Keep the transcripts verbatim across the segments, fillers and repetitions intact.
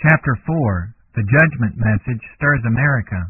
Chapter four. The Judgment Message Stirs America.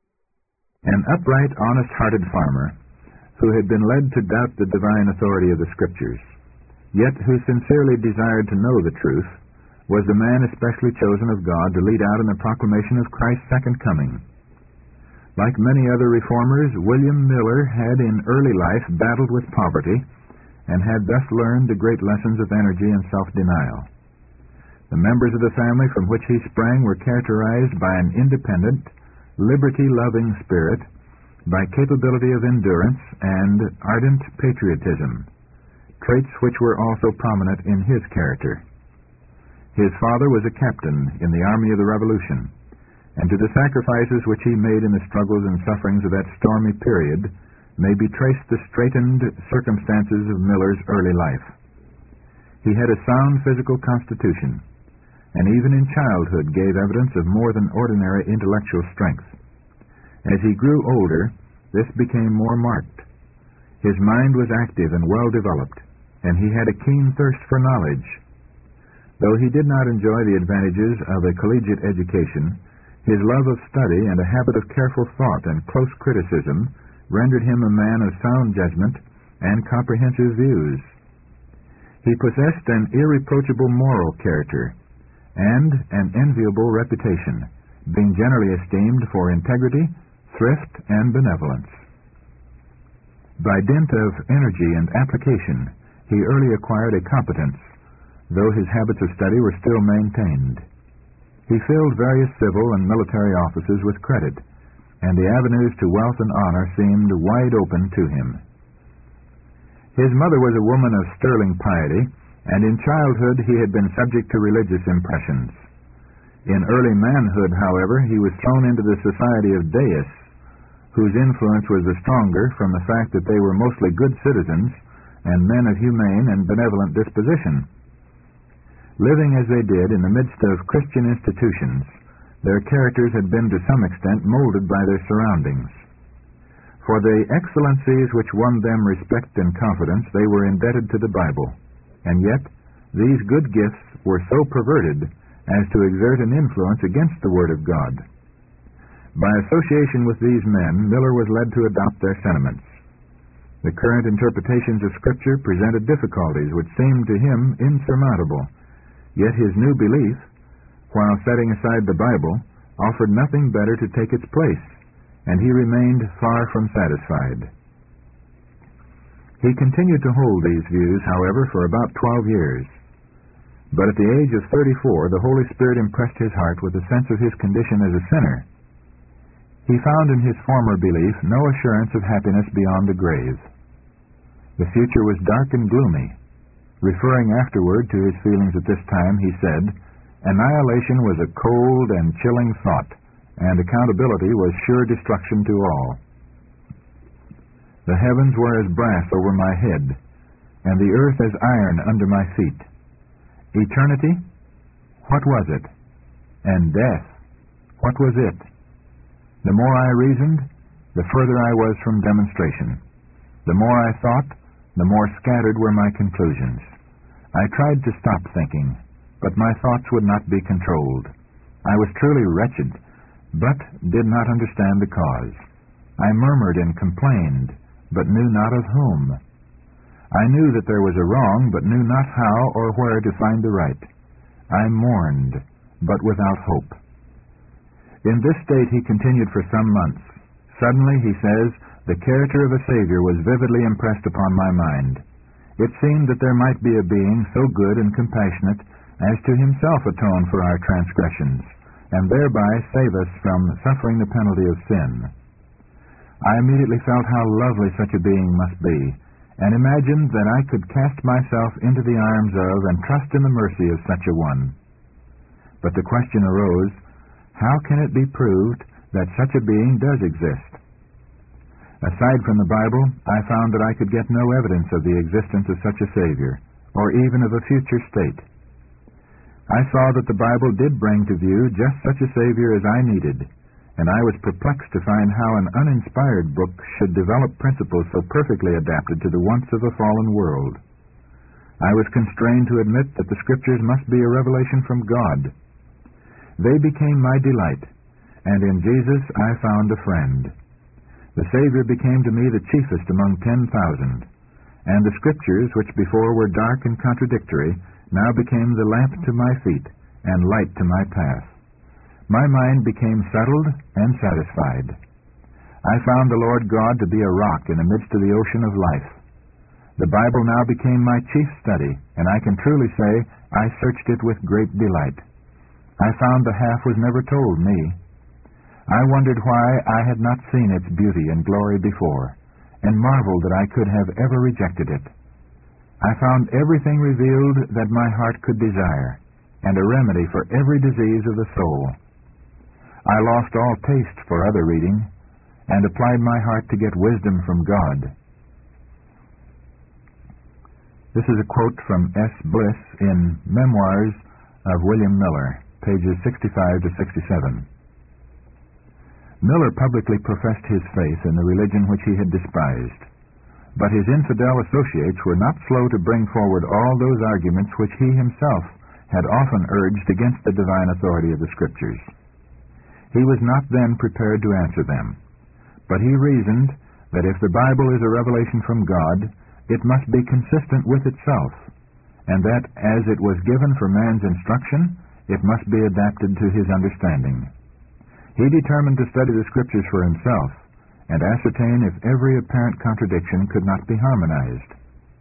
An upright, honest-hearted farmer, who had been led to doubt the divine authority of the Scriptures, yet who sincerely desired to know the truth, was the man especially chosen of God to lead out in the proclamation of Christ's second coming. Like many other reformers, William Miller had in early life battled with poverty, and had thus learned the great lessons of energy and self-denial. The members of the family from which he sprang were characterized by an independent, liberty-loving spirit, by capability of endurance, and ardent patriotism, traits which were also prominent in his character. His father was a captain in the Army of the Revolution, and to the sacrifices which he made in the struggles and sufferings of that stormy period may be traced the straitened circumstances of Miller's early life. He had a sound physical constitution, and even in childhood gave evidence of more than ordinary intellectual strength. As he grew older, this became more marked. His mind was active and well-developed, and he had a keen thirst for knowledge. Though he did not enjoy the advantages of a collegiate education, his love of study and a habit of careful thought and close criticism rendered him a man of sound judgment and comprehensive views. He possessed an irreproachable moral character and an enviable reputation, being generally esteemed for integrity, thrift, and benevolence. By dint of energy and application, he early acquired a competence, though his habits of study were still maintained. He filled various civil and military offices with credit, and the avenues to wealth and honor seemed wide open to him. His mother was a woman of sterling piety, and in childhood he had been subject to religious impressions. In early manhood, however, he was thrown into the society of deists, whose influence was the stronger from the fact that they were mostly good citizens and men of humane and benevolent disposition. Living as they did in the midst of Christian institutions, their characters had been to some extent molded by their surroundings. For the excellencies which won them respect and confidence, they were indebted to the Bible, and yet these good gifts were so perverted as to exert an influence against the Word of God. By association with these men, Miller was led to adopt their sentiments. The current interpretations of Scripture presented difficulties which seemed to him insurmountable, yet his new belief, while setting aside the Bible, offered nothing better to take its place, and he remained far from satisfied. He continued to hold these views, however, for about twelve years. But at the age of thirty-four, the Holy Spirit impressed his heart with a sense of his condition as a sinner. He found in his former belief no assurance of happiness beyond the grave. The future was dark and gloomy. Referring afterward to his feelings at this time, he said, "Annihilation was a cold and chilling thought, and accountability was sure destruction to all. The heavens were as brass over my head, and the earth as iron under my feet. Eternity? What was it? And death? What was it? The more I reasoned, the further I was from demonstration. The more I thought, the more scattered were my conclusions. I tried to stop thinking, but my thoughts would not be controlled. I was truly wretched, but did not understand the cause. I murmured and complained, but knew not of whom. I knew that there was a wrong, but knew not how or where to find the right. I mourned, but without hope." In this state he continued for some months. Suddenly, he says, the character of a Savior was vividly impressed upon my mind. It seemed that there might be a being so good and compassionate as to himself atone for our transgressions, and thereby save us from suffering the penalty of sin. I immediately felt how lovely such a being must be, and imagined that I could cast myself into the arms of and trust in the mercy of such a one. But the question arose, how can it be proved that such a being does exist? Aside from the Bible, I found that I could get no evidence of the existence of such a Savior, or even of a future state. I saw that the Bible did bring to view just such a Savior as I needed, and I was perplexed to find how an uninspired book should develop principles so perfectly adapted to the wants of a fallen world. I was constrained to admit that the Scriptures must be a revelation from God. They became my delight, and in Jesus I found a friend. The Savior became to me the chiefest among ten thousand, and the Scriptures, which before were dark and contradictory, now became the lamp to my feet and light to my path. My mind became settled and satisfied. I found the Lord God to be a rock in the midst of the ocean of life. The Bible now became my chief study, and I can truly say I searched it with great delight. I found the half was never told me. I wondered why I had not seen its beauty and glory before, and marveled that I could have ever rejected it. I found everything revealed that my heart could desire, and a remedy for every disease of the soul. I lost all taste for other reading, and applied my heart to get wisdom from God. This is a quote from S. Bliss in Memoirs of William Miller, pages sixty-five to sixty-seven. Miller publicly professed his faith in the religion which he had despised, but his infidel associates were not slow to bring forward all those arguments which he himself had often urged against the divine authority of the Scriptures. He was not then prepared to answer them, but he reasoned that if the Bible is a revelation from God, it must be consistent with itself, and that as it was given for man's instruction, it must be adapted to his understanding. He determined to study the Scriptures for himself and ascertain if every apparent contradiction could not be harmonized.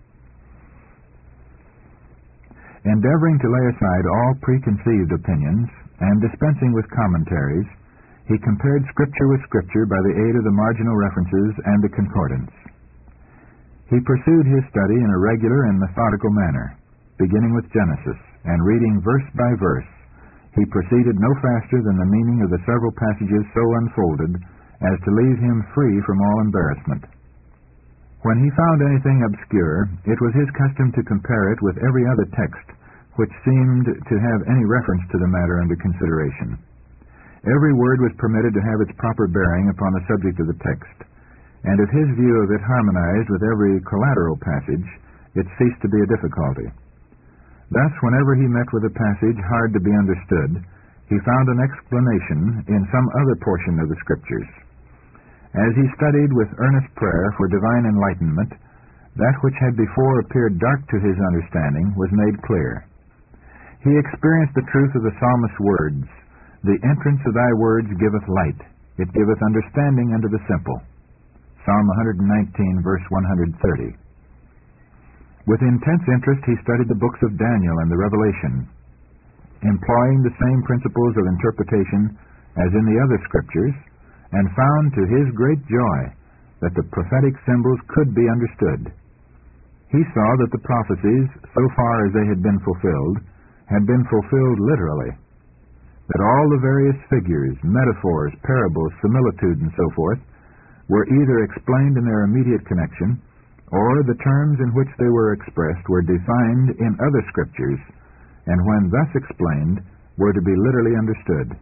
Endeavoring to lay aside all preconceived opinions and dispensing with commentaries, he compared Scripture with Scripture by the aid of the marginal references and the concordance. He pursued his study in a regular and methodical manner, beginning with Genesis and reading verse by verse. He proceeded no faster than the meaning of the several passages so unfolded as to leave him free from all embarrassment. When he found anything obscure, it was his custom to compare it with every other text which seemed to have any reference to the matter under consideration. Every word was permitted to have its proper bearing upon the subject of the text, and if his view of it harmonized with every collateral passage, it ceased to be a difficulty. Thus, whenever he met with a passage hard to be understood, he found an explanation in some other portion of the Scriptures. As he studied with earnest prayer for divine enlightenment, that which had before appeared dark to his understanding was made clear. He experienced the truth of the psalmist's words, "The entrance of thy words giveth light, it giveth understanding unto the simple." Psalm one nineteen, verse one thirty. With intense interest he studied the books of Daniel and the Revelation, employing the same principles of interpretation as in the other Scriptures, and found to his great joy that the prophetic symbols could be understood. He saw that the prophecies, so far as they had been fulfilled, had been fulfilled literally, that all the various figures, metaphors, parables, similitudes, and so forth, were either explained in their immediate connection, or the terms in which they were expressed were defined in other Scriptures, and when thus explained, were to be literally understood.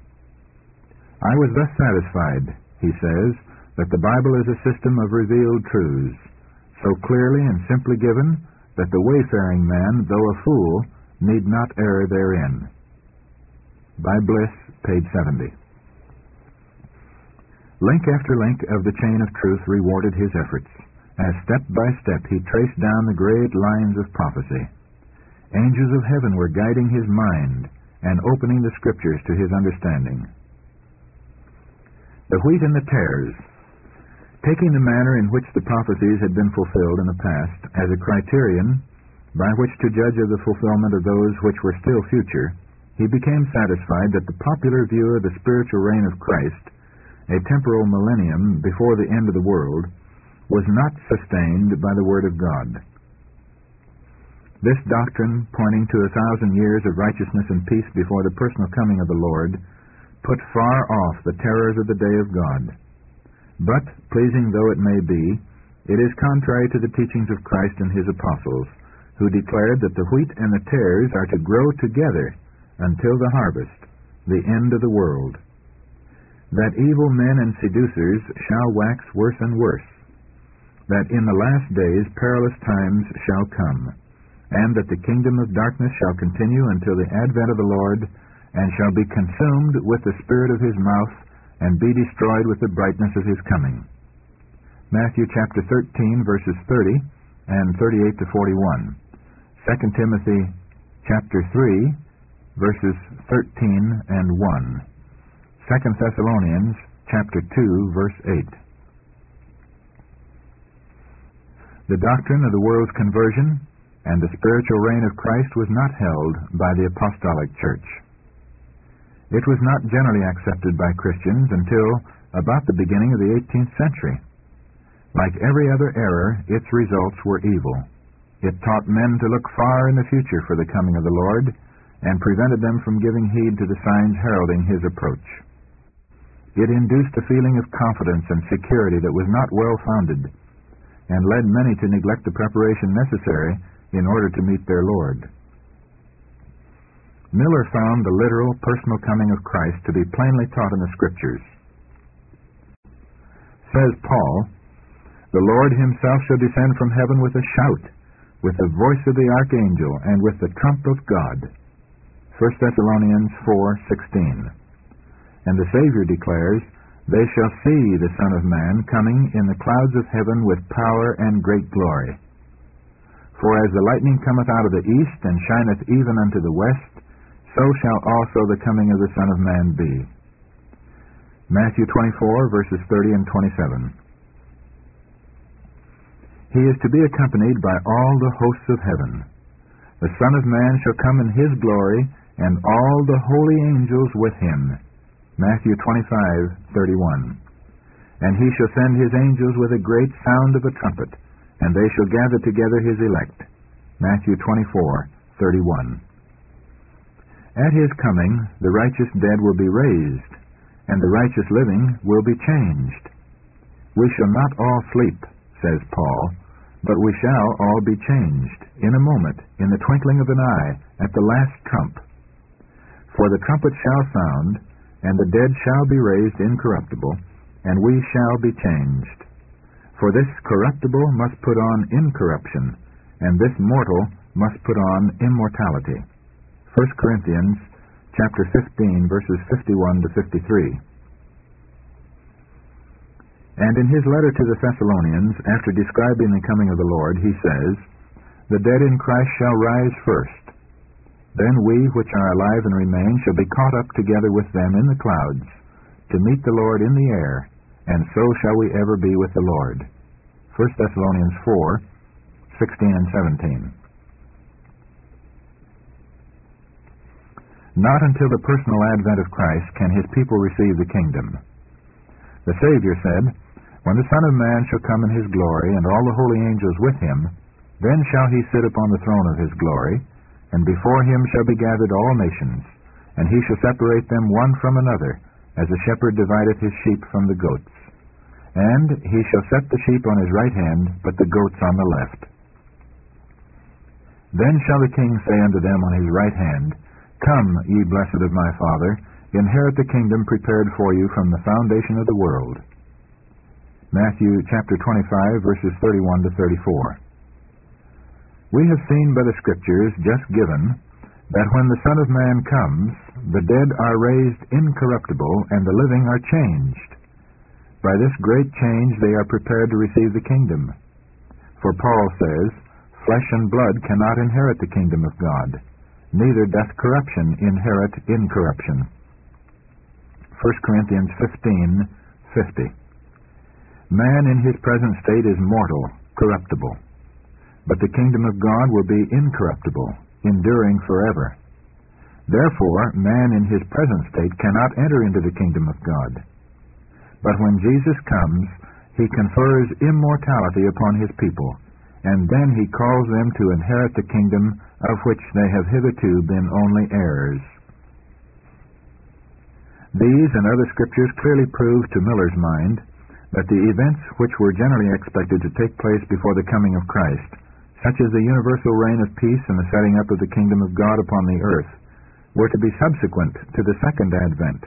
I was thus satisfied, he says, that the Bible is a system of revealed truths, so clearly and simply given that the wayfaring man, though a fool, need not err therein. By Bliss, page seventy. Link after link of the chain of truth rewarded his efforts, as step by step he traced down the great lines of prophecy. Angels of heaven were guiding his mind and opening the Scriptures to his understanding. The wheat and the tares. Taking the manner in which the prophecies had been fulfilled in the past as a criterion by which to judge of the fulfillment of those which were still future, he became satisfied that the popular view of the spiritual reign of Christ, a temporal millennium before the end of the world, was not sustained by the Word of God. This doctrine, pointing to a thousand years of righteousness and peace before the personal coming of the Lord, put far off the terrors of the day of God. But, pleasing though it may be, it is contrary to the teachings of Christ and his apostles, who declared that the wheat and the tares are to grow together until the harvest, the end of the world. That evil men and seducers shall wax worse and worse, that in the last days perilous times shall come, and that the kingdom of darkness shall continue until the advent of the Lord, and shall be consumed with the spirit of his mouth, and be destroyed with the brightness of his coming. Matthew chapter thirteen, verses thirty and thirty-eight to forty-one. Second Timothy chapter three, verses thirteen and one. Second Thessalonians chapter two, verse eight. The doctrine of the world's conversion and the spiritual reign of Christ was not held by the apostolic church. It was not generally accepted by Christians until about the beginning of the eighteenth century. Like every other error, its results were evil. It taught men to look far in the future for the coming of the Lord, and prevented them from giving heed to the signs heralding his approach. It induced a feeling of confidence and security that was not well-founded, and led many to neglect the preparation necessary in order to meet their Lord. Miller found the literal, personal coming of Christ to be plainly taught in the Scriptures. Says Paul, "The Lord himself shall descend from heaven with a shout, with the voice of the archangel, and with the trump of God." First Thessalonians four sixteen. And the Savior declares, "They shall see the Son of Man coming in the clouds of heaven with power and great glory. For as the lightning cometh out of the east, and shineth even unto the west, so shall also the coming of the Son of Man be." Matthew twenty-four, verses thirty and twenty-seven. He is to be accompanied by all the hosts of heaven. The Son of Man shall come in his glory, and all the holy angels with him. Matthew twenty-five, thirty-one. And he shall send his angels with a great sound of a trumpet, and they shall gather together his elect. Matthew twenty-four, thirty-one. At his coming, the righteous dead will be raised, and the righteous living will be changed. "We shall not all sleep," says Paul, "but we shall all be changed, in a moment, in the twinkling of an eye, at the last trump. For the trumpet shall sound, and the dead shall be raised incorruptible, and we shall be changed. For this corruptible must put on incorruption, and this mortal must put on immortality." First Corinthians chapter fifteen, verses fifty-one to fifty-three. And in his letter to the Thessalonians, after describing the coming of the Lord, he says, "The dead in Christ shall rise first. Then we which are alive and remain shall be caught up together with them in the clouds, to meet the Lord in the air, and so shall we ever be with the Lord." First Thessalonians four, sixteen and seventeen. Not until the personal advent of Christ can his people receive the kingdom. The Savior said, "When the Son of Man shall come in his glory, and all the holy angels with him, then shall he sit upon the throne of his glory, and before him shall be gathered all nations, and he shall separate them one from another, as a shepherd divideth his sheep from the goats. And he shall set the sheep on his right hand, but the goats on the left. Then shall the King say unto them on his right hand, Come, ye blessed of my Father, inherit the kingdom prepared for you from the foundation of the world." Matthew chapter twenty-five, verses thirty-one to thirty-four. We have seen by the Scriptures just given that when the Son of Man comes, the dead are raised incorruptible, and the living are changed. By this great change they are prepared to receive the kingdom. For Paul says, "Flesh and blood cannot inherit the kingdom of God, neither doth corruption inherit incorruption." First Corinthians fifteen, fifty. Man in his present state is mortal, corruptible. But the kingdom of God will be incorruptible, enduring forever. Therefore, man in his present state cannot enter into the kingdom of God. But when Jesus comes, he confers immortality upon his people, and then he calls them to inherit the kingdom of which they have hitherto been only heirs. These and other Scriptures clearly prove to Miller's mind that the events which were generally expected to take place before the coming of Christ, such as the universal reign of peace and the setting up of the kingdom of God upon the earth, were to be subsequent to the second advent.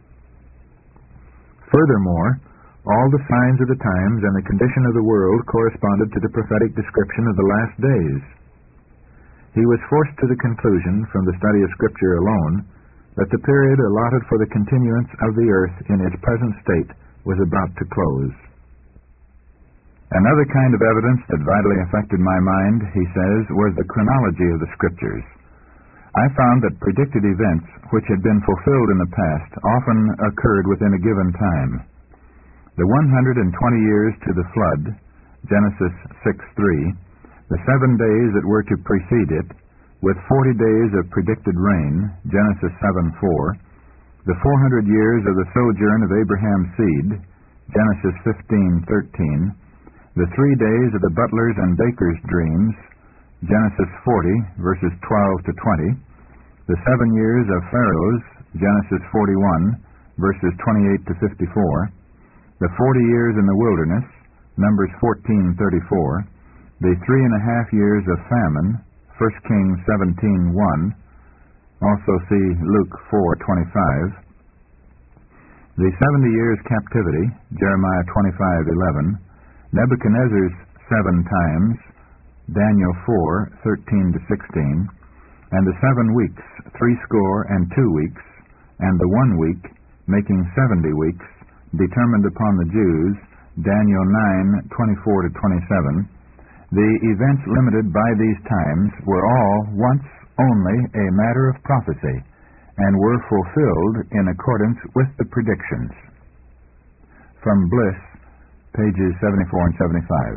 Furthermore, all the signs of the times and the condition of the world corresponded to the prophetic description of the last days. He was forced to the conclusion, from the study of Scripture alone, that the period allotted for the continuance of the earth in its present state was about to close. Another kind of evidence that vitally affected my mind, he says, was the chronology of the Scriptures. I found that predicted events which had been fulfilled in the past often occurred within a given time. The one hundred twenty years to the flood, Genesis six three, the seven days that were to precede it, with forty days of predicted rain, Genesis seven four, the four hundred years of the sojourn of Abraham's seed, Genesis fifteen thirteen, the three days of the butler's and baker's dreams, Genesis forty, verses twelve to twenty, the seven years of Pharaoh's, Genesis forty-one, verses twenty-eight to fifty-four, the forty years in the wilderness, Numbers fourteen thirty-four, the three and a half years of famine, First Kings seventeen one, also see Luke four twenty-five, the seventy years captivity, Jeremiah twenty-five eleven, Nebuchadnezzar's seven times, Daniel four thirteen to sixteen, and the seven weeks, threescore and two weeks, and the one week, making seventy weeks, determined upon the Jews, Daniel nine twenty-four to twenty-seven. The events limited by these times were all once only a matter of prophecy, and were fulfilled in accordance with the predictions. From Bliss, pages seventy-four and seventy-five.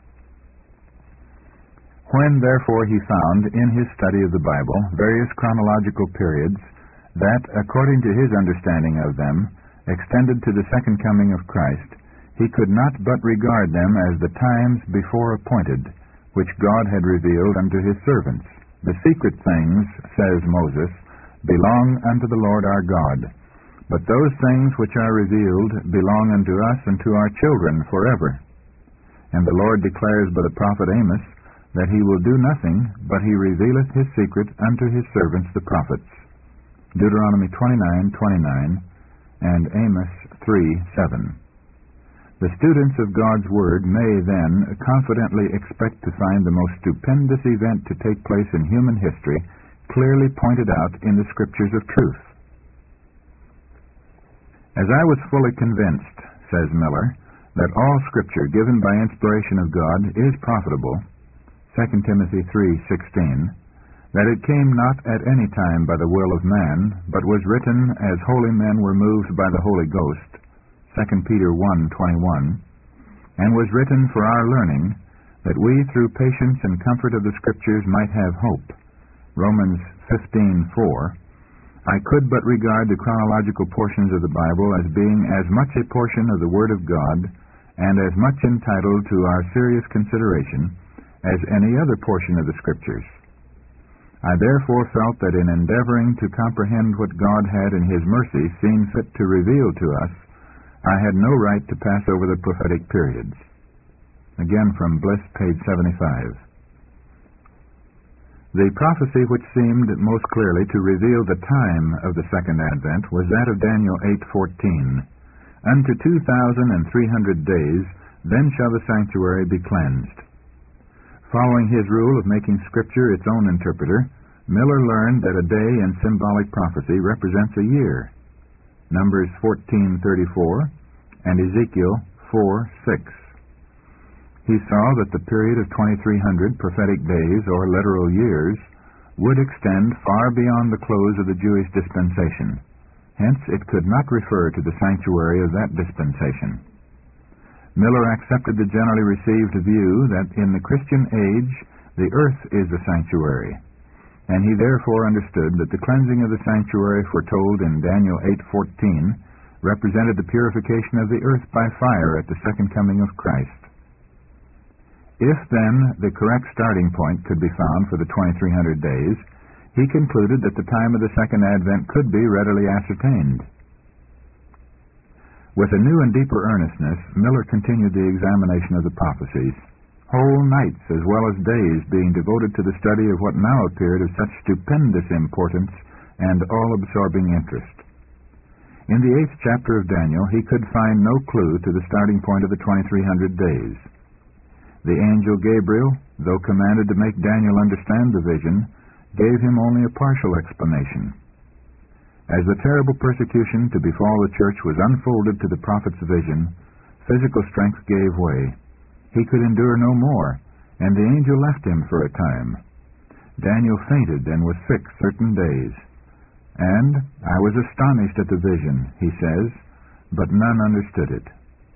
When, therefore, he found in his study of the Bible various chronological periods that, according to his understanding of them, extended to the second coming of Christ, he could not but regard them as the times before appointed, which God had revealed unto his servants. The secret things, says Moses, belong unto the Lord our God, but those things which are revealed belong unto us and to our children forever. And the Lord declares by the prophet Amos that he will do nothing, but he revealeth his secret unto his servants the prophets. Deuteronomy twenty-nine twenty-nine and Amos three seven. The students of God's Word may, then, confidently expect to find the most stupendous event to take place in human history clearly pointed out in the Scriptures of truth. As I was fully convinced, says Miller, that all Scripture given by inspiration of God is profitable, Second Timothy three sixteen, that it came not at any time by the will of man, but was written as holy men were moved by the Holy Ghost, Second Peter one twenty-one, and was written for our learning, that we through patience and comfort of the Scriptures might have hope, Romans fifteen four, I could but regard the chronological portions of the Bible as being as much a portion of the Word of God, and as much entitled to our serious consideration, as any other portion of the Scriptures. I therefore felt that in endeavoring to comprehend what God had in his mercy seen fit to reveal to us, I had no right to pass over the prophetic periods. Again from Bliss, page seventy-five. The prophecy which seemed most clearly to reveal the time of the second advent was that of Daniel eight fourteen. Unto two thousand and three hundred days, then shall the sanctuary be cleansed. Following his rule of making Scripture its own interpreter, Miller learned that a day in symbolic prophecy represents a year. Numbers fourteen thirty-four and Ezekiel four six. He saw that the period of twenty-three hundred prophetic days, or literal years, would extend far beyond the close of the Jewish dispensation. Hence, it could not refer to the sanctuary of that dispensation. Miller accepted the generally received view that in the Christian age the earth is the sanctuary, and he therefore understood that the cleansing of the sanctuary foretold in Daniel eight fourteen represented the purification of the earth by fire at the second coming of Christ. If, then, the correct starting point could be found for the twenty-three hundred days, he concluded that the time of the second advent could be readily ascertained. With a new and deeper earnestness, Miller continued the examination of the prophecies, whole nights as well as days being devoted to the study of what now appeared of such stupendous importance and all-absorbing interest. In the eighth chapter of Daniel, he could find no clue to the starting point of the twenty-three hundred days. The angel Gabriel, though commanded to make Daniel understand the vision, gave him only a partial explanation. As the terrible persecution to befall the church was unfolded to the prophet's vision, physical strength gave way. He could endure no more, and the angel left him for a time. Daniel fainted and was sick certain days. And I was astonished at the vision, he says, but none understood it.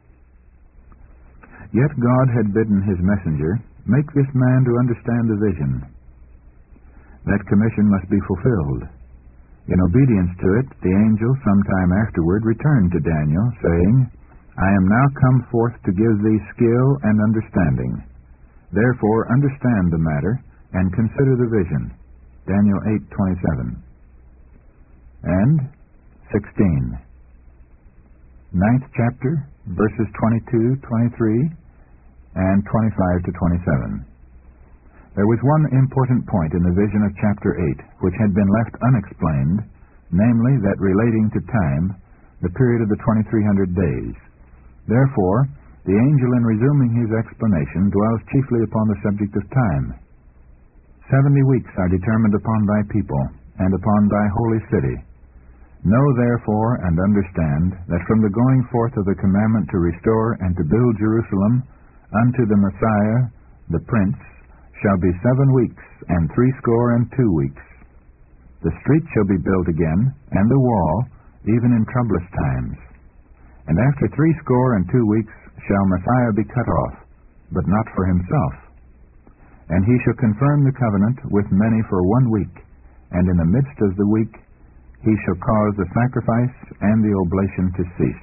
Yet God had bidden his messenger, make this man to understand the vision. That commission must be fulfilled. In obedience to it, the angel sometime afterward returned to Daniel, saying, I am now come forth to give thee skill and understanding. Therefore understand the matter, and consider the vision. Daniel eight twenty-seven. And sixteen. Ninth chapter, verses twenty-two, twenty-three, and twenty-five to twenty-seven. There was one important point in the vision of chapter eight which had been left unexplained, namely that relating to time, the period of the twenty-three hundred days. Therefore, the angel in resuming his explanation dwells chiefly upon the subject of time. Seventy weeks are determined upon thy people, and upon thy holy city. Know therefore and understand that from the going forth of the commandment to restore and to build Jerusalem unto the Messiah, the Prince, shall be seven weeks, and threescore and two weeks. The street shall be built again, and the wall, even in troublous times. And after threescore and two weeks shall Messiah be cut off, but not for himself. And he shall confirm the covenant with many for one week, and in the midst of the week he shall cause the sacrifice and the oblation to cease.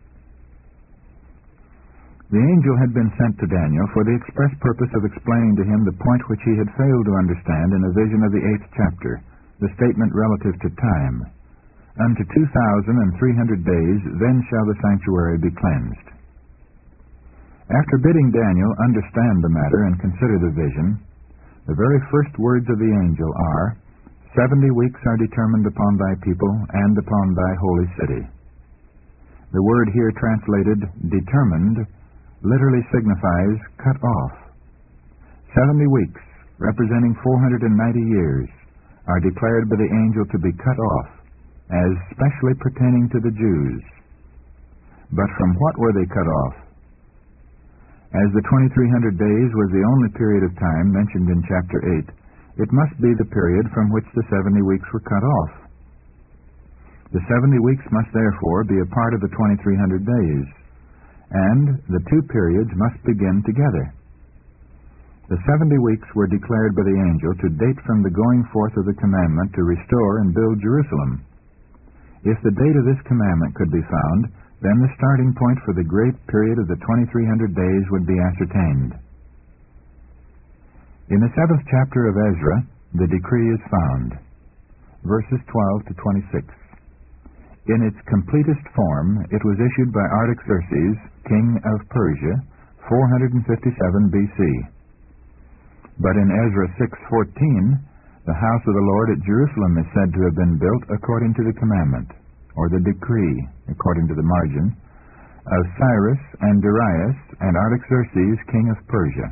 The angel had been sent to Daniel for the express purpose of explaining to him the point which he had failed to understand in the vision of the eighth chapter, the statement relative to time. Unto two thousand and three hundred days, then shall the sanctuary be cleansed. After bidding Daniel understand the matter and consider the vision, the very first words of the angel are, Seventy weeks are determined upon thy people and upon thy holy city. The word here translated determined literally signifies cut off. Seventy weeks, representing four hundred ninety years, are declared by the angel to be cut off, as specially pertaining to the Jews. But from what were they cut off? As the twenty-three hundred days was the only period of time mentioned in chapter eight, it must be the period from which the seventy weeks were cut off. The seventy weeks must therefore be a part of the twenty-three hundred days, and the two periods must begin together. The seventy weeks were declared by the angel to date from the going forth of the commandment to restore and build Jerusalem. If the date of this commandment could be found, then the starting point for the great period of the twenty-three hundred days would be ascertained. In the seventh chapter of Ezra, the decree is found, verses twelve to twenty-six. In its completest form, it was issued by Artaxerxes, king of Persia, four hundred fifty-seven B C. But in Ezra six fourteen, the house of the Lord at Jerusalem is said to have been built according to the commandment, or the decree, according to the margin, of Cyrus and Darius and Artaxerxes, king of Persia.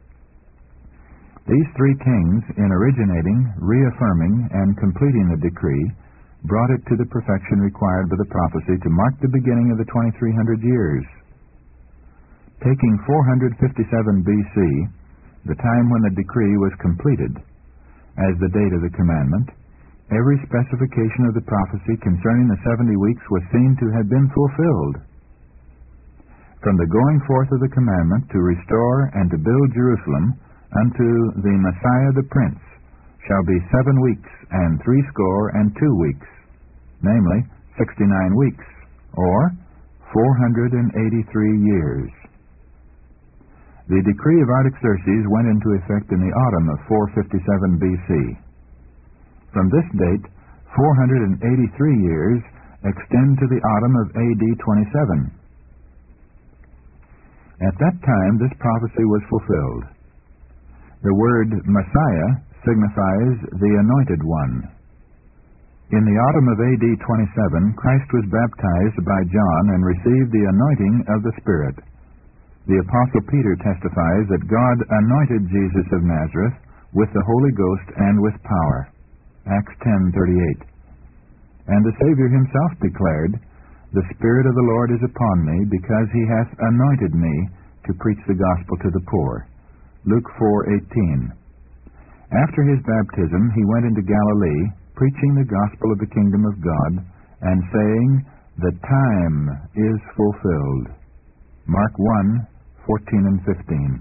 These three kings, in originating, reaffirming, and completing the decree, brought it to the perfection required by the prophecy to mark the beginning of the twenty-three hundred years. Taking four hundred fifty-seven B C, the time when the decree was completed, as the date of the commandment, every specification of the prophecy concerning the seventy weeks was seen to have been fulfilled. From the going forth of the commandment to restore and to build Jerusalem unto the Messiah the Prince shall be seven weeks and threescore and two weeks, namely sixty-nine weeks, or four hundred eighty-three years. The decree of Artaxerxes went into effect in the autumn of four fifty-seven B C. From this date, four hundred eighty-three years extend to the autumn of A D twenty-seven. At that time, this prophecy was fulfilled. The word Messiah signifies the Anointed One. In the autumn of A D twenty-seven, Christ was baptized by John and received the anointing of the Spirit. The Apostle Peter testifies that God anointed Jesus of Nazareth with the Holy Ghost and with power. Acts ten thirty-eight. And the Savior himself declared, "The Spirit of the Lord is upon me, because he hath anointed me to preach the gospel to the poor." Luke four eighteen. After his baptism he went into Galilee, preaching the gospel of the kingdom of God, and saying, "The time is fulfilled." Mark one fourteen and fifteen.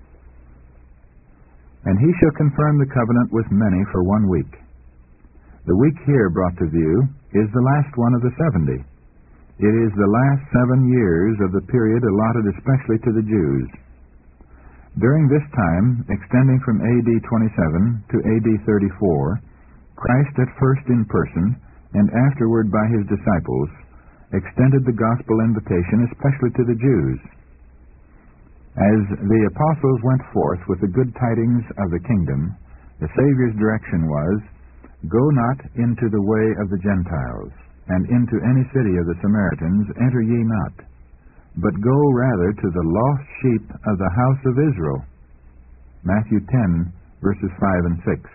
"And he shall confirm the covenant with many for one week." The week here brought to view is the last one of the seventy. It is the last seven years of the period allotted especially to the Jews. During this time, extending from A D twenty-seven to A D thirty-four, Christ at first in person, and afterward by his disciples, extended the gospel invitation especially to the Jews. As the apostles went forth with the good tidings of the kingdom, the Savior's direction was, "Go not into the way of the Gentiles, and into any city of the Samaritans enter ye not, but go rather to the lost sheep of the house of Israel." Matthew ten, verses five and six.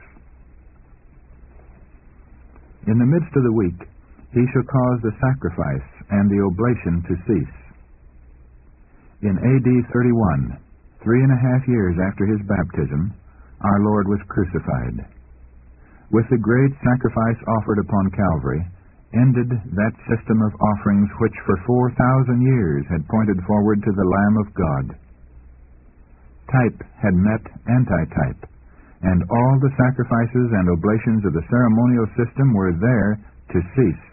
In the midst of the week, he shall cause the sacrifice and the oblation to cease. In A D thirty-one, three and a half years after his baptism, our Lord was crucified. With the great sacrifice offered upon Calvary, ended that system of offerings which for four thousand years had pointed forward to the Lamb of God. Type had met antitype, and all the sacrifices and oblations of the ceremonial system were there to cease.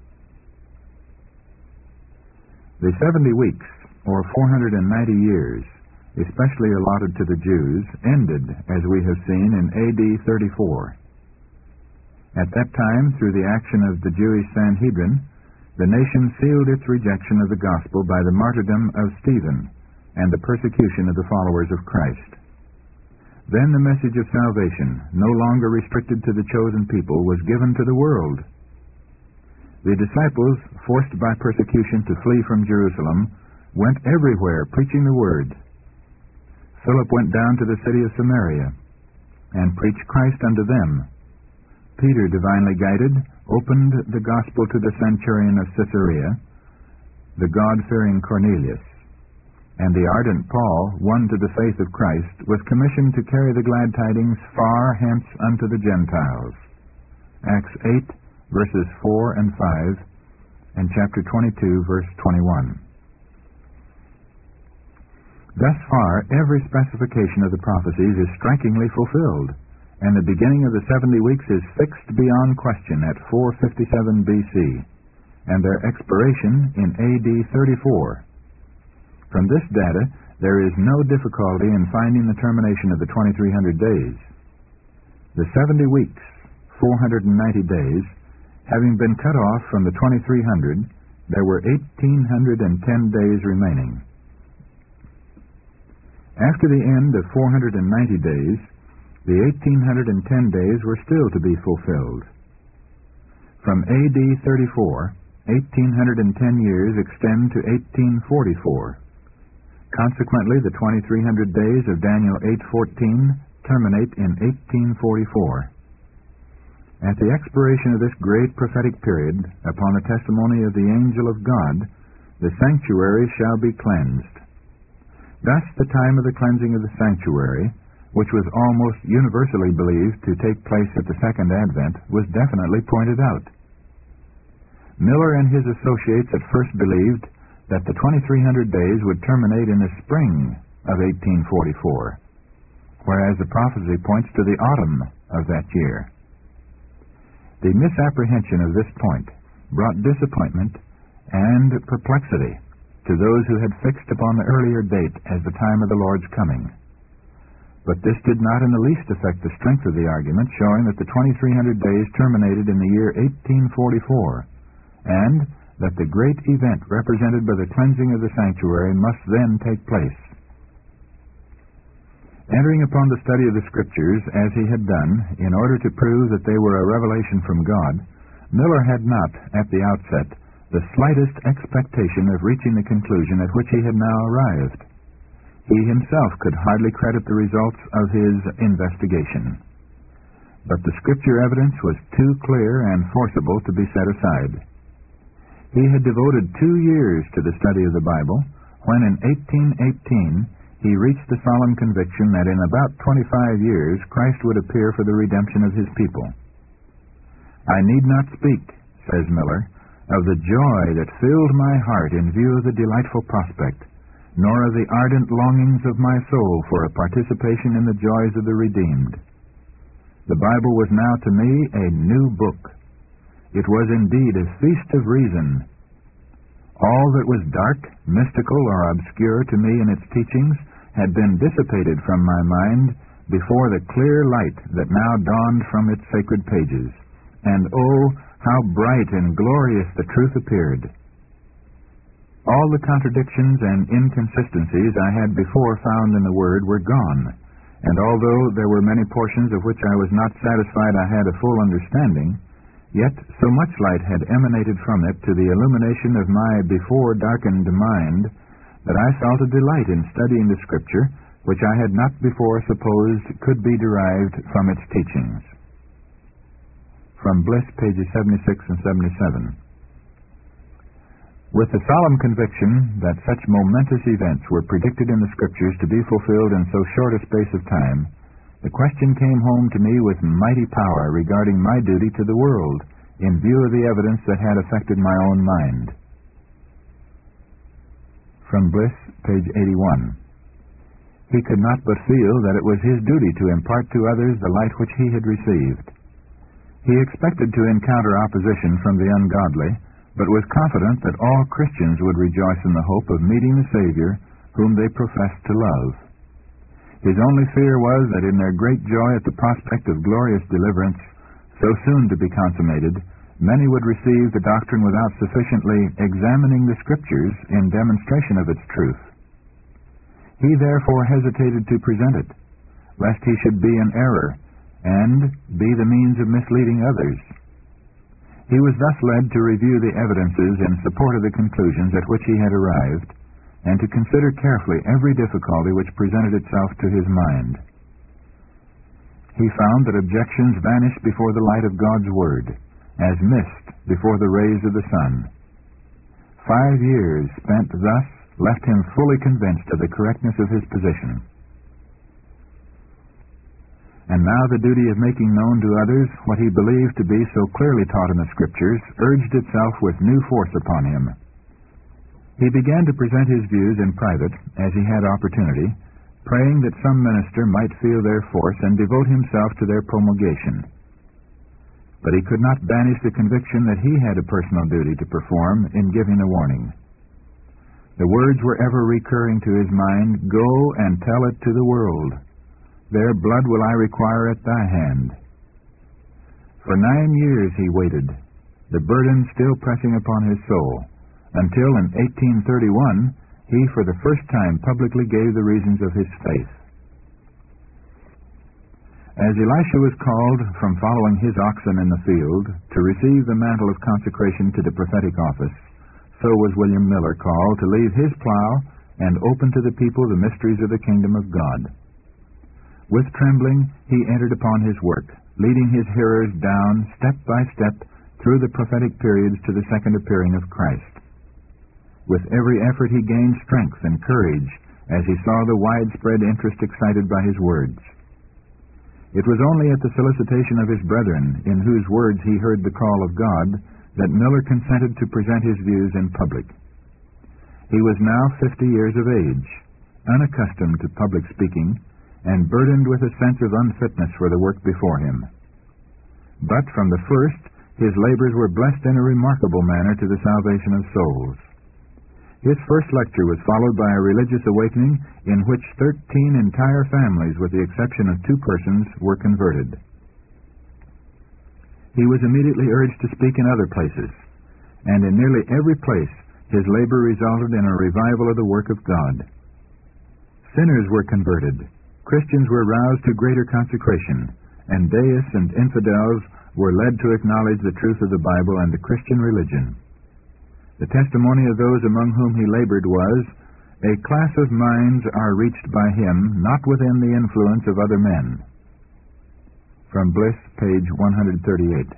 The seventy weeks, or four hundred ninety years, especially allotted to the Jews, ended, as we have seen, in A D thirty-four. At that time, through the action of the Jewish Sanhedrin, the nation sealed its rejection of the gospel by the martyrdom of Stephen and the persecution of the followers of Christ. Then the message of salvation, no longer restricted to the chosen people, was given to the world. The disciples, forced by persecution to flee from Jerusalem, went everywhere preaching the word. Philip went down to the city of Samaria and preached Christ unto them. Peter, divinely guided, opened the gospel to the centurion of Caesarea, the God-fearing Cornelius. And the ardent Paul, won to the faith of Christ, was commissioned to carry the glad tidings far hence unto the Gentiles. Acts eight, verses four and five, and chapter twenty-two, verse twenty-one. Thus far, every specification of the prophecies is strikingly fulfilled, and the beginning of the seventy weeks is fixed beyond question at four fifty-seven B C, and their expiration in A D thirty-four. From this data, there is no difficulty in finding the termination of the twenty-three hundred days. The seventy weeks, four hundred ninety days, having been cut off from the twenty-three hundred, there were one thousand eight hundred ten days remaining. After the end of four hundred ninety days, the one thousand eight hundred ten days were still to be fulfilled. From A D thirty-four, one thousand eight hundred ten years extend to eighteen forty-four. Consequently, the twenty-three hundred days of Daniel eight fourteen terminate in eighteen forty-four. At the expiration of this great prophetic period, upon the testimony of the angel of God, the sanctuary shall be cleansed. Thus the time of the cleansing of the sanctuary, which was almost universally believed to take place at the Second Advent, was definitely pointed out. Miller and his associates at first believed that the twenty-three hundred days would terminate in the spring of eighteen forty-four, whereas the prophecy points to the autumn of that year. The misapprehension of this point brought disappointment and perplexity to those who had fixed upon the earlier date as the time of the Lord's coming. But this did not in the least affect the strength of the argument, showing that the twenty-three hundred days terminated in the year eighteen forty-four, and that the great event represented by the cleansing of the sanctuary must then take place. Entering upon the study of the Scriptures, as he had done, in order to prove that they were a revelation from God, Miller had not, at the outset, the slightest expectation of reaching the conclusion at which he had now arrived. He himself could hardly credit the results of his investigation. but the Scripture evidence was too clear and forcible to be set aside. He had devoted two years to the study of the Bible when in eighteen eighteen he reached the solemn conviction that in about twenty-five years Christ would appear for the redemption of his people. "I need not speak," says Miller, "of the joy that filled my heart in view of the delightful prospect, nor of the ardent longings of my soul for a participation in the joys of the redeemed. The Bible was now to me a new book. It was indeed a feast of reason. All that was dark, mystical, or obscure to me in its teachings had been dissipated from my mind before the clear light that now dawned from its sacred pages. And oh, how bright and glorious the truth appeared! All the contradictions and inconsistencies I had before found in the Word were gone, and although there were many portions of which I was not satisfied I had a full understanding, yet so much light had emanated from it to the illumination of my before darkened mind that I felt a delight in studying the Scripture, which I had not before supposed could be derived from its teachings." From Bliss, pages seventy-six and seventy-seven. With the solemn conviction that such momentous events were predicted in the Scriptures to be fulfilled in so short a space of time, the question came home to me with mighty power regarding my duty to the world, in view of the evidence that had affected my own mind. From Bliss, page eighty-one. He could not but feel that it was his duty to impart to others the light which he had received. He expected to encounter opposition from the ungodly, but was confident that all Christians would rejoice in the hope of meeting the Savior whom they professed to love. His only fear was that in their great joy at the prospect of glorious deliverance, so soon to be consummated, many would receive the doctrine without sufficiently examining the Scriptures in demonstration of its truth. He therefore hesitated to present it, lest he should be in error, and be the means of misleading others. He was thus led to review the evidences in support of the conclusions at which he had arrived, and to consider carefully every difficulty which presented itself to his mind. He found that objections vanished before the light of God's Word, as mist before the rays of the sun. Five years spent thus left him fully convinced of the correctness of his position. And now the duty of making known to others what he believed to be so clearly taught in the Scriptures urged itself with new force upon him. He began to present his views in private, as he had opportunity, praying that some minister might feel their force and devote himself to their promulgation. But he could not banish the conviction that he had a personal duty to perform in giving the warning. The words were ever recurring to his mind, "Go and tell it to the world. Their blood will I require at thy hand." For nine years he waited, the burden still pressing upon his soul, until in eighteen thirty-one he for the first time publicly gave the reasons of his faith. As Elisha was called from following his oxen in the field to receive the mantle of consecration to the prophetic office, so was William Miller called to leave his plow and open to the people the mysteries of the kingdom of God. With trembling he entered upon his work, leading his hearers down step by step through the prophetic periods to the second appearing of Christ. With every effort he gained strength and courage as he saw the widespread interest excited by his words. It was only at the solicitation of his brethren, in whose words he heard the call of God, that Miller consented to present his views in public. He was now fifty years of age, unaccustomed to public speaking, and burdened with a sense of unfitness for the work before him. But from the first, his labors were blessed in a remarkable manner to the salvation of souls. His first lecture was followed by a religious awakening in which thirteen entire families, with the exception of two persons, were converted. He was immediately urged to speak in other places, and in nearly every place his labor resulted in a revival of the work of God. Sinners were converted, Christians were roused to greater consecration, and deists and infidels were led to acknowledge the truth of the Bible and the Christian religion. The testimony of those among whom he labored was, "A class of minds are reached by him, not within the influence of other men." from Bliss, page one thirty-eight.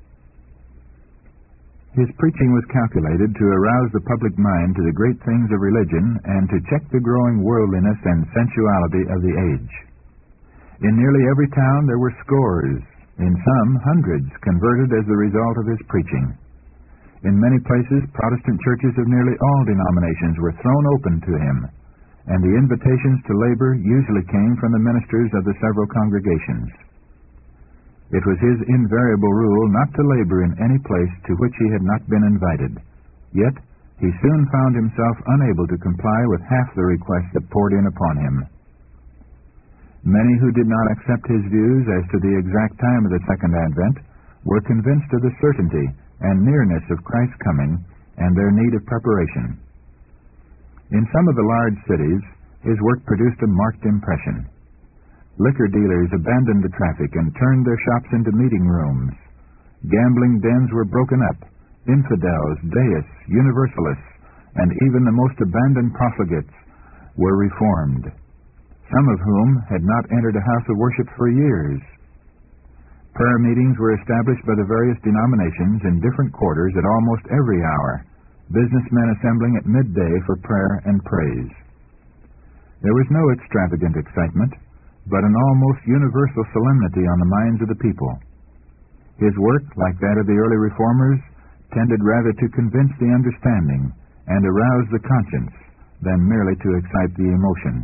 His preaching was calculated to arouse the public mind to the great things of religion and to check the growing worldliness and sensuality of the age. In nearly every town there were scores, in some hundreds, converted as the result of his preaching. In many places, Protestant churches of nearly all denominations were thrown open to him, and the invitations to labor usually came from the ministers of the several congregations. It was his invariable rule not to labor in any place to which he had not been invited. Yet he soon found himself unable to comply with half the requests that poured in upon him. Many who did not accept his views as to the exact time of the Second Advent were convinced of the certainty and nearness of Christ's coming and their need of preparation. In some of the large cities, his work produced a marked impression. Liquor dealers abandoned the traffic and turned their shops into meeting rooms. Gambling dens were broken up. Infidels, deists, universalists, and even the most abandoned profligates were reformed, some of whom had not entered a house of worship for years. Prayer meetings were established by the various denominations in different quarters at almost every hour, businessmen assembling at midday for prayer and praise. There was no extravagant excitement, but an almost universal solemnity on the minds of the people. His work, like that of the early reformers, tended rather to convince the understanding and arouse the conscience than merely to excite the emotions.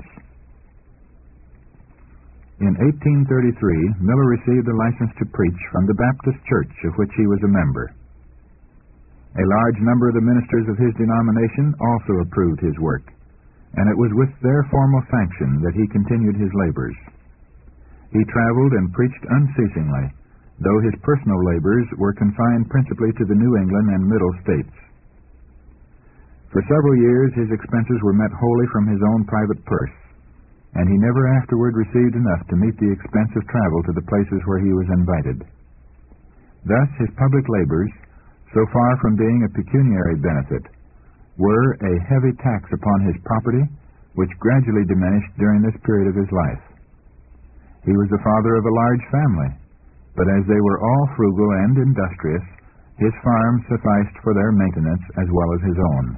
In eighteen thirty-three, Miller received a license to preach from the Baptist Church of which he was a member. A large number of the ministers of his denomination also approved his work, and it was with their formal sanction that he continued his labors. He traveled and preached unceasingly, though his personal labors were confined principally to the New England and Middle States. For several years his expenses were met wholly from his own private purse, and he never afterward received enough to meet the expense of travel to the places where he was invited. Thus his public labors, so far from being a pecuniary benefit, were a heavy tax upon his property, which gradually diminished during this period of his life. He was the father of a large family, but as they were all frugal and industrious, his farm sufficed for their maintenance as well as his own.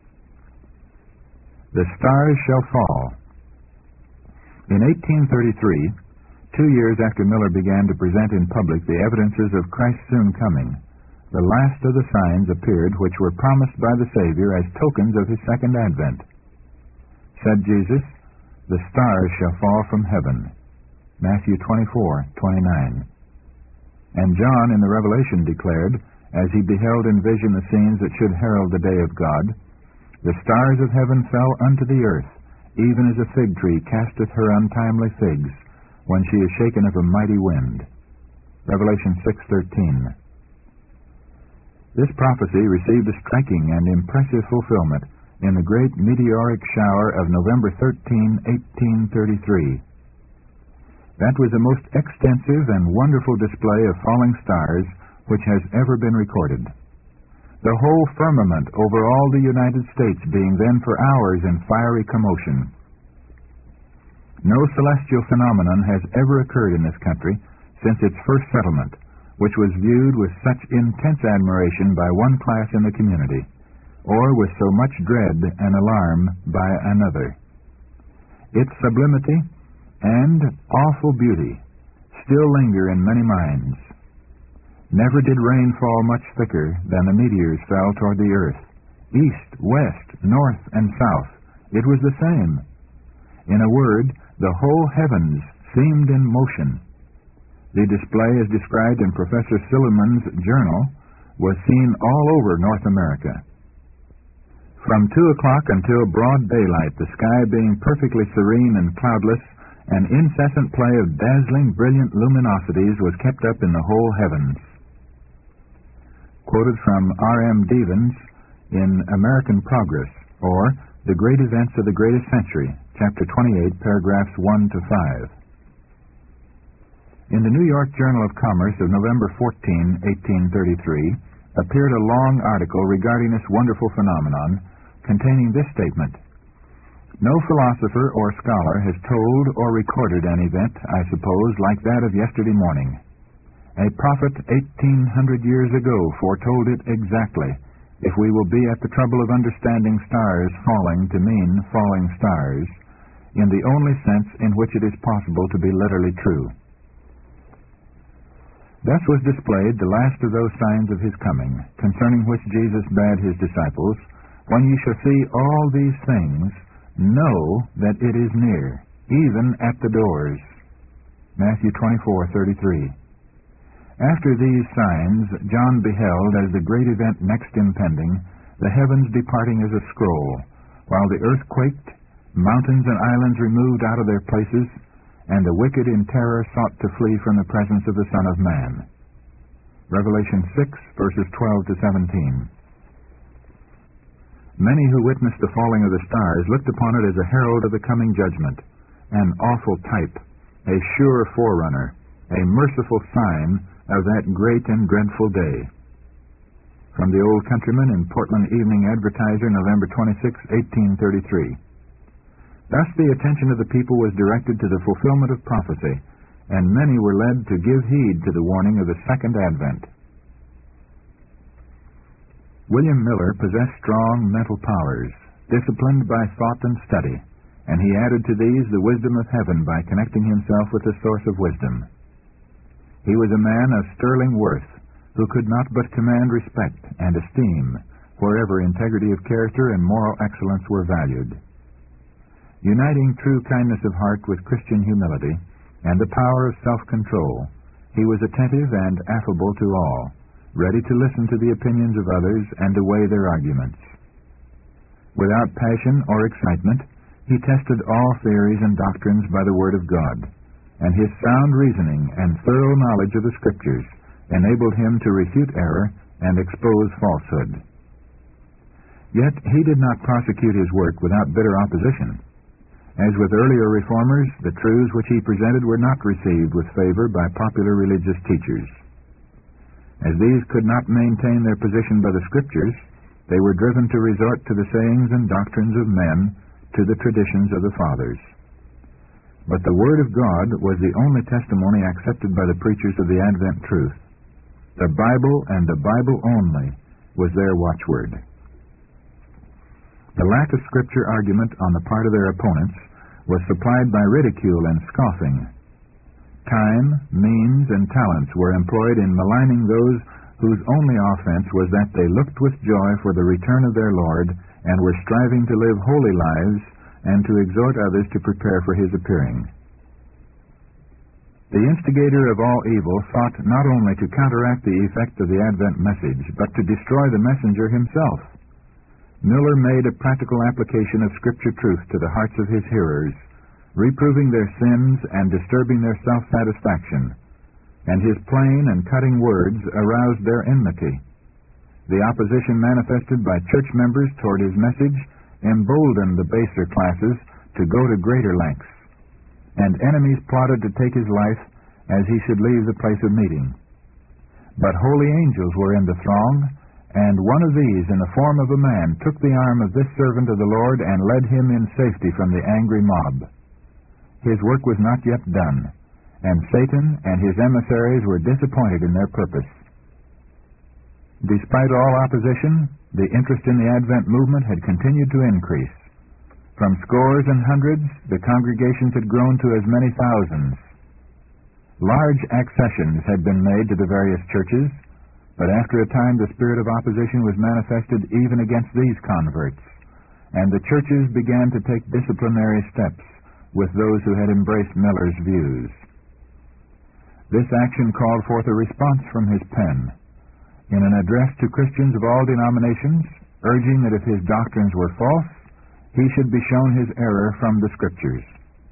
The Stars Shall Fall. In eighteen thirty-three, two years after Miller began to present in public the evidences of Christ's soon coming, the last of the signs appeared which were promised by the Savior as tokens of his second advent. Said Jesus, "The stars shall fall from heaven." Matthew twenty-four twenty-nine. And John in the Revelation declared, as he beheld in vision the scenes that should herald the day of God, "The stars of heaven fell unto the earth, even as a fig tree casteth her untimely figs, when she is shaken of a mighty wind." Revelation six thirteen. This prophecy received a striking and impressive fulfillment in the great meteoric shower of November thirteenth, eighteen thirty-three. That was the most extensive and wonderful display of falling stars which has ever been recorded. The whole firmament over all the United States being then for hours in fiery commotion. No celestial phenomenon has ever occurred in this country since its first settlement, which was viewed with such intense admiration by one class in the community, or with so much dread and alarm by another. Its sublimity and awful beauty still linger in many minds. Never did rain fall much thicker than the meteors fell toward the earth. East, west, north, and south, it was the same. In a word, the whole heavens seemed in motion. The display, as described in Professor Silliman's journal, was seen all over North America. From two o'clock until broad daylight, the sky being perfectly serene and cloudless, an incessant play of dazzling, brilliant luminosities was kept up in the whole heavens. Quoted from R M Devens in American Progress, or The Great Events of the Greatest Century, Chapter twenty-eight, paragraphs one to five. In the New York Journal of Commerce of November fourteenth, eighteen thirty-three, appeared a long article regarding this wonderful phenomenon, containing this statement: "No philosopher or scholar has told or recorded an event, I suppose, like that of yesterday morning. A prophet eighteen hundred years ago foretold it exactly, if we will be at the trouble of understanding stars falling to mean falling stars, in the only sense in which it is possible to be literally true. Thus was displayed the last of those signs of his coming, concerning which Jesus bade his disciples, When ye shall see all these things, know that it is near, even at the doors. Matthew twenty-four thirty-three. After these signs John beheld, as the great event next impending, the heavens departing as a scroll, while the earth quaked, mountains and islands removed out of their places, and the wicked in terror sought to flee from the presence of the Son of Man. Revelation six, verses twelve to seventeen. Many who witnessed the falling of the stars looked upon it as a herald of the coming judgment, an awful type, a sure forerunner, a merciful sign of that great and dreadful day. From the Old Countryman in Portland Evening Advertiser, November twenty-sixth, eighteen thirty-three. Thus the attention of the people was directed to the fulfillment of prophecy, and many were led to give heed to the warning of the second advent. William Miller possessed strong mental powers, disciplined by thought and study, and he added to these the wisdom of heaven by connecting himself with the source of wisdom. He was a man of sterling worth, who could not but command respect and esteem wherever integrity of character and moral excellence were valued. Uniting true kindness of heart with Christian humility and the power of self-control, he was attentive and affable to all, ready to listen to the opinions of others and to weigh their arguments. Without passion or excitement, he tested all theories and doctrines by the Word of God, and his sound reasoning and thorough knowledge of the Scriptures enabled him to refute error and expose falsehood. Yet he did not prosecute his work without bitter opposition. As with earlier reformers, the truths which he presented were not received with favor by popular religious teachers. As these could not maintain their position by the Scriptures, they were driven to resort to the sayings and doctrines of men, to the traditions of the fathers. But the Word of God was the only testimony accepted by the preachers of the Advent truth. The Bible, and the Bible only, was their watchword. The lack of Scripture argument on the part of their opponents was supplied by ridicule and scoffing. Time, means, and talents were employed in maligning those whose only offense was that they looked with joy for the return of their Lord and were striving to live holy lives and to exhort others to prepare for His appearing. The instigator of all evil sought not only to counteract the effect of the Advent message, but to destroy the messenger himself. Miller made a practical application of Scripture truth to the hearts of his hearers, reproving their sins and disturbing their self-satisfaction, and his plain and cutting words aroused their enmity. The opposition manifested by church members toward his message emboldened the baser classes to go to greater lengths, and enemies plotted to take his life as he should leave the place of meeting. But holy angels were in the throng, and one of these, in the form of a man, took the arm of this servant of the Lord and led him in safety from the angry mob. His work was not yet done, and Satan and his emissaries were disappointed in their purpose. Despite all opposition, the interest in the Advent movement had continued to increase. From scores and hundreds, the congregations had grown to as many thousands. Large accessions had been made to the various churches, but after a time the spirit of opposition was manifested even against these converts, and the churches began to take disciplinary steps with those who had embraced Miller's views. This action called forth a response from his pen. In an address to Christians of all denominations, urging that if his doctrines were false, he should be shown his error from the Scriptures.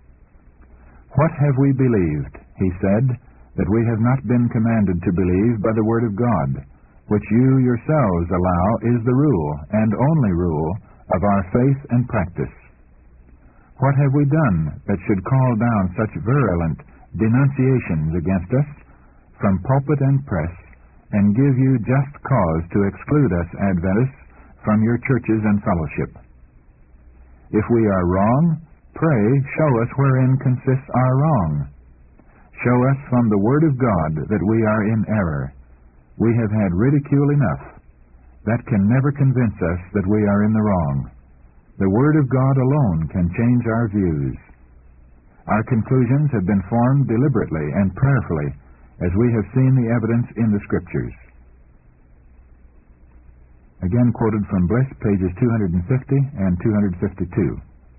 "What have we believed," he said, "that we have not been commanded to believe by the Word of God, which you yourselves allow is the rule, and only rule, of our faith and practice? What have we done that should call down such virulent denunciations against us from pulpit and press, and give you just cause to exclude us Adventists from your churches and fellowship? If we are wrong, pray show us wherein consists our wrong. Show us from the Word of God that we are in error. We have had ridicule enough. That can never convince us that we are in the wrong. The Word of God alone can change our views. Our conclusions have been formed deliberately and prayerfully as we have seen the evidence in the Scriptures. Again quoted from Bliss, pages two hundred fifty and two hundred fifty-two.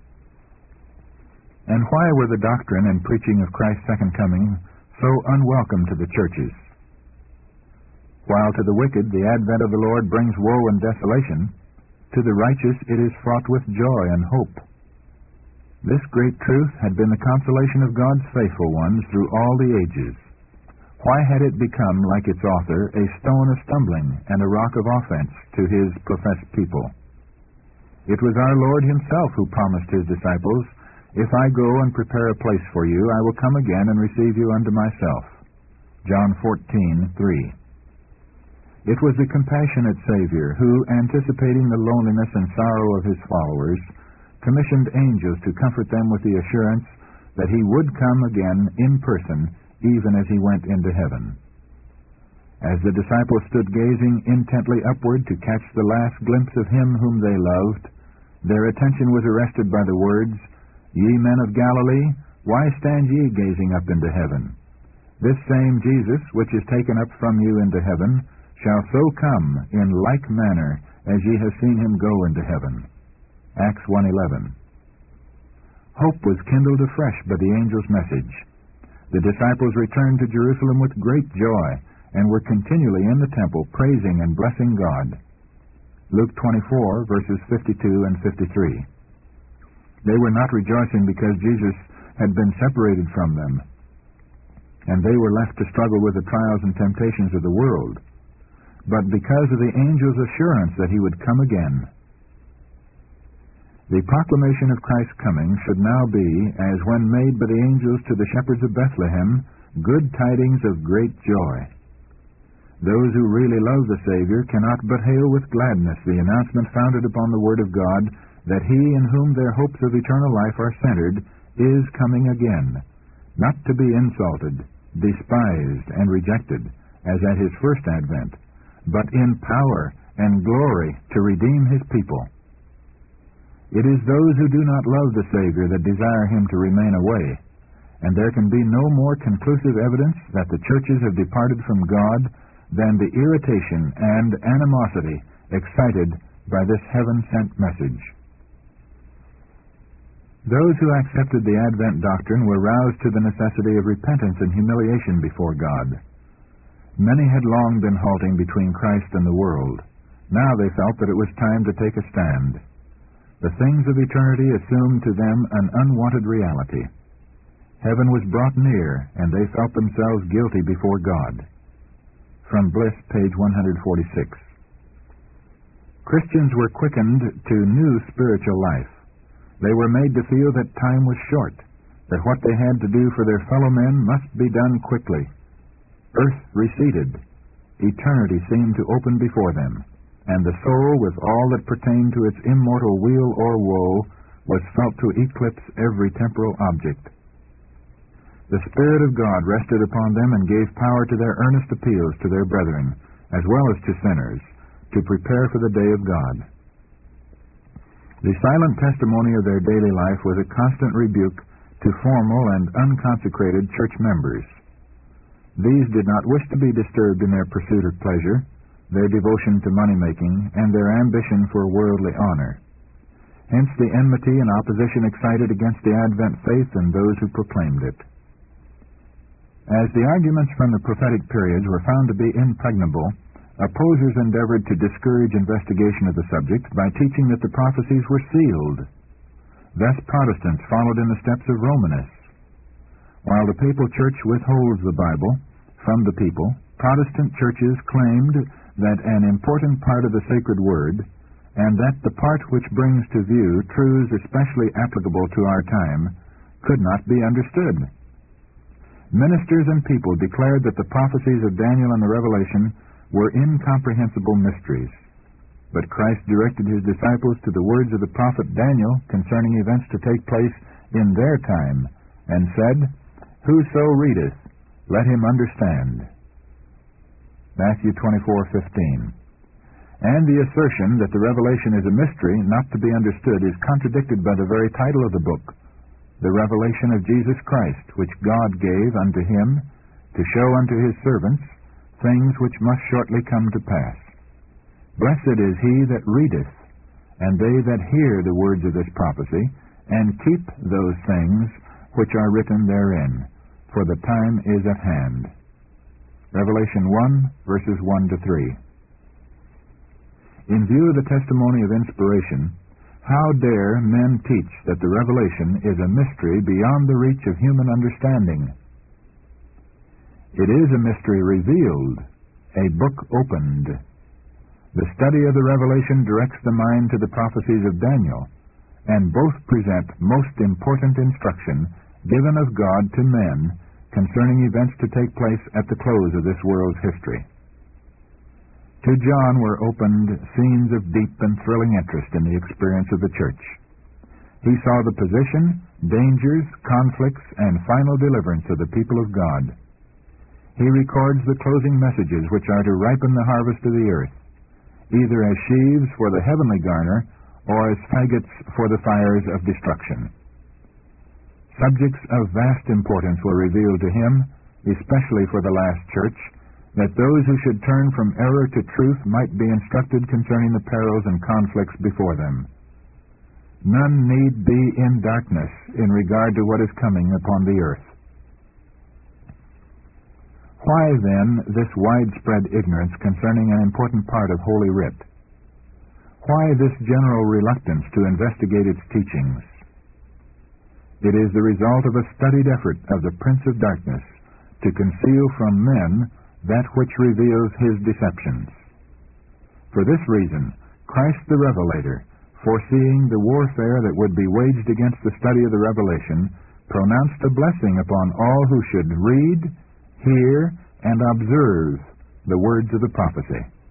And why were the doctrine and preaching of Christ's second coming so unwelcome to the churches? While to the wicked the advent of the Lord brings woe and desolation, to the righteous it is fraught with joy and hope. This great truth had been the consolation of God's faithful ones through all the ages. Why had it become, like its author, a stone of stumbling and a rock of offense to his professed people? It was our Lord himself who promised his disciples, "If I go and prepare a place for you, I will come again and receive you unto myself." John fourteen three. It was the compassionate Savior who, anticipating the loneliness and sorrow of his followers, commissioned angels to comfort them with the assurance that he would come again in person, even as he went into heaven. As the disciples stood gazing intently upward to catch the last glimpse of him whom they loved, their attention was arrested by the words, "Ye men of Galilee, why stand ye gazing up into heaven? This same Jesus, which is taken up from you into heaven, shall so come in like manner as ye have seen him go into heaven." Acts one eleven. Hope was kindled afresh by the angel's message. The disciples returned to Jerusalem with great joy, and were continually in the temple praising and blessing God. Luke twenty-four, verses fifty-two and fifty-three. They were not rejoicing because Jesus had been separated from them, and they were left to struggle with the trials and temptations of the world, but because of the angel's assurance that he would come again. The proclamation of Christ's coming should now be, as when made by the angels to the shepherds of Bethlehem, good tidings of great joy. Those who really love the Savior cannot but hail with gladness the announcement founded upon the Word of God that He in whom their hopes of eternal life are centered is coming again, not to be insulted, despised, and rejected, as at His first advent, but in power and glory to redeem His people. It is those who do not love the Savior that desire Him to remain away, and there can be no more conclusive evidence that the churches have departed from God than the irritation and animosity excited by this heaven-sent message. Those who accepted the Advent doctrine were roused to the necessity of repentance and humiliation before God. Many had long been halting between Christ and the world. Now they felt that it was time to take a stand. The things of eternity assumed to them an unwanted reality. Heaven was brought near, and they felt themselves guilty before God. From Bliss, page one forty-six. Christians were quickened to new spiritual life. They were made to feel that time was short, that what they had to do for their fellow men must be done quickly. Earth receded. Eternity seemed to open before them, and the soul, with all that pertained to its immortal weal or woe, was felt to eclipse every temporal object. The Spirit of God rested upon them and gave power to their earnest appeals to their brethren, as well as to sinners, to prepare for the day of God. The silent testimony of their daily life was a constant rebuke to formal and unconsecrated church members. These did not wish to be disturbed in their pursuit of pleasure, their devotion to money-making, and their ambition for worldly honor. Hence the enmity and opposition excited against the Advent faith and those who proclaimed it. As the arguments from the prophetic periods were found to be impregnable, opposers endeavored to discourage investigation of the subject by teaching that the prophecies were sealed. Thus Protestants followed in the steps of Romanists. While the Papal Church withholds the Bible from the people, Protestant churches claimed that an important part of the sacred word, and that the part which brings to view truths especially applicable to our time, could not be understood. Ministers and people declared that the prophecies of Daniel and the Revelation were incomprehensible mysteries. But Christ directed His disciples to the words of the prophet Daniel concerning events to take place in their time, and said, "Whoso readeth, Let him understand. Matthew twenty-four fifteen. And the assertion that the revelation is a mystery not to be understood is contradicted by the very title of the book, The Revelation of Jesus Christ, which God gave unto him to show unto his servants things which must shortly come to pass. Blessed is he that readeth, and they that hear the words of this prophecy, and keep those things which are written therein, for the time is at hand. Revelation one, verses one to three. In view of the testimony of inspiration, how dare men teach that the revelation is a mystery beyond the reach of human understanding? It is a mystery revealed, a book opened. The study of the revelation directs the mind to the prophecies of Daniel, and both present most important instruction given of God to men concerning events to take place at the close of this world's history. To John were opened scenes of deep and thrilling interest in the experience of the church. He saw the position, dangers, conflicts, and final deliverance of the people of God. He records the closing messages which are to ripen the harvest of the earth, either as sheaves for the heavenly garner or as faggots for the fires of destruction. Subjects of vast importance were revealed to him, especially for the last church, that those who should turn from error to truth might be instructed concerning the perils and conflicts before them. None need be in darkness in regard to what is coming upon the earth. Why, then, this widespread ignorance concerning an important part of Holy Writ? Why this general reluctance to investigate its teachings? It is the result of a studied effort of the Prince of Darkness to conceal from men that which reveals his deceptions. For this reason, Christ the Revelator, foreseeing the warfare that would be waged against the study of the revelation, pronounced a blessing upon all who should read, hear, and observe the words of the prophecy.